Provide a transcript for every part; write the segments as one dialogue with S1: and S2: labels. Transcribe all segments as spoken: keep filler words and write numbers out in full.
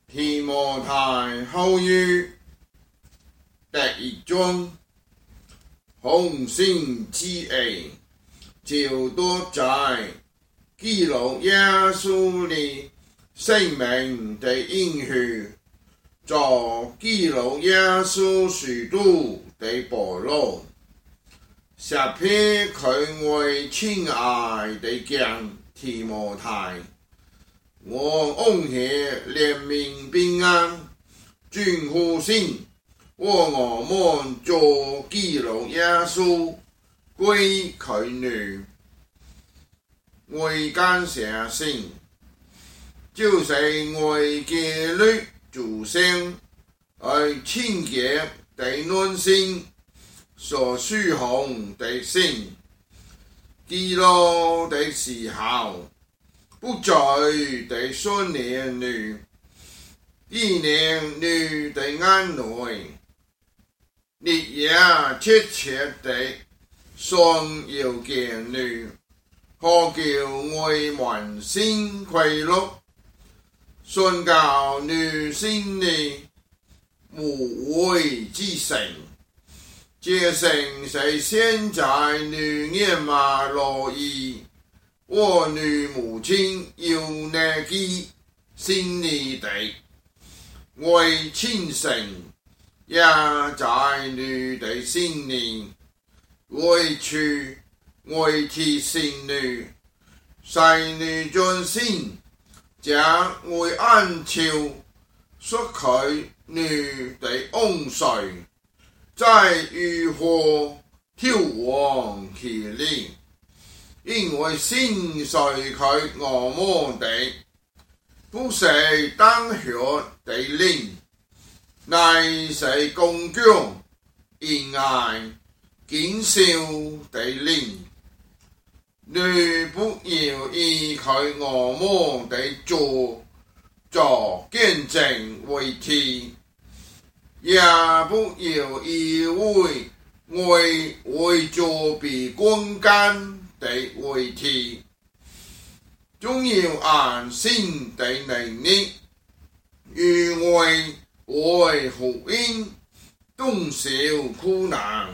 S1: 提摩太後書第一章，奉神之意，就多在基督耶穌的生命的應許，做基督耶穌使徒的保羅，寫俾佢為親愛的將提摩太。我恩賜憐憫平安，盡乎信，和我們做基督耶穌歸佢女，為感謝神，就是為基督主聖而清潔的內心所屬紅的心，基督的時候，不在的少年女，一年女的眼內，你也切切的雙要見女，何叫我滿心快樂，宣告女心裏無畏之神，這神是現在女眼馬樂意。我女母親有那記心裡的，為親神也在女的心裡，為去為提醒女，使女專心，將為按照說佢女的恩水，在於火挑旺其力。因為神髓佢我們的，不是當血的靈，乃是剛強、仁愛、謹守的靈。你不要以佢我們的做作見證為題，也不要以為為為做比光干的為題，總要按神的能力，與為為福音同受苦難。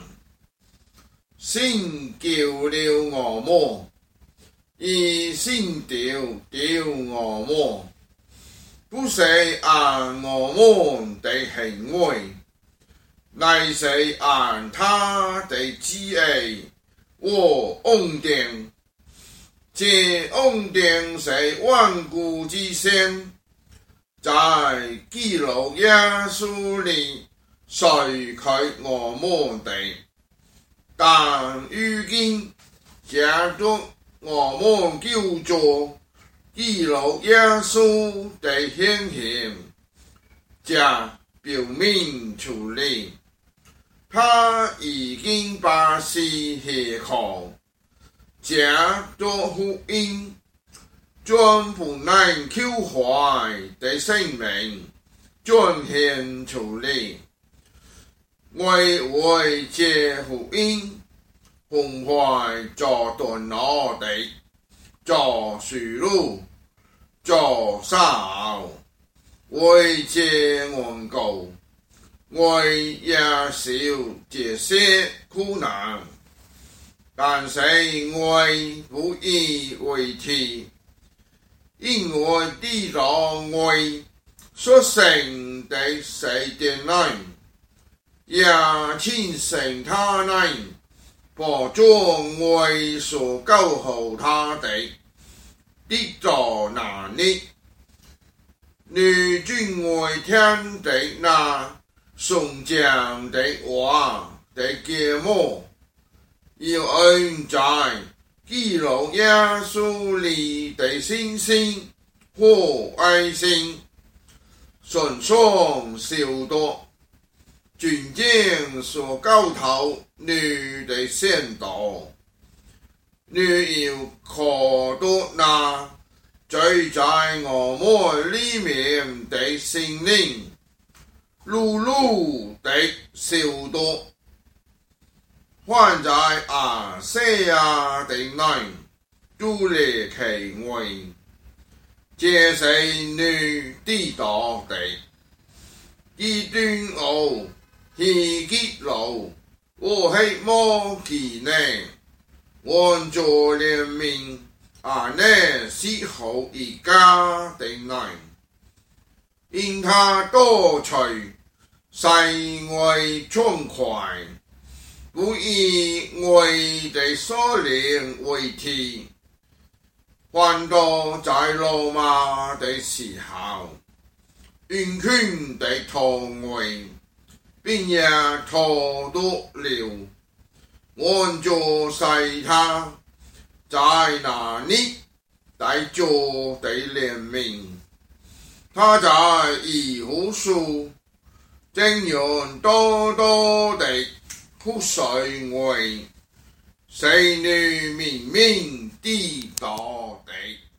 S1: 神救了我們，以神丟丟我們，不是按我們的行為，乃是按他的旨意。我恩典，這恩典是萬古之先，在基督耶穌裡垂給我們的，但如今藉着我們救主基督耶穌的顯現，將表明出來。他已經把死下靠，藉着福音，將不能朽壞的生命彰顯出來。為為這福音，奉懷做斷我的，做輸路，做燒，為這恩膏。為也受這些苦難，但是為不以為恥，因為知道為所成的是點難，也親承他難，保證為所救護他的，得着能力。你尊為天的那宋江的話的節目，要按在基督耶穌裡的信心和愛心，順從受道，尊敬所教導你的先導。你要靠到那居在我們裡面的聖靈，路路的受道，還在亞細亞的內，主力其位，這是你知道的。 基端傲，希吉老，我希莫其内，愿做怜悯，阿内是好一家的爱，因他多取，世外畅快，不以我的所领为题。還到在羅馬的時候，完全地逃外，並也逃脱了。按着世他，在那裡帶着的憐憫，他在以後書正用多多的覆水為，使你明明地道的。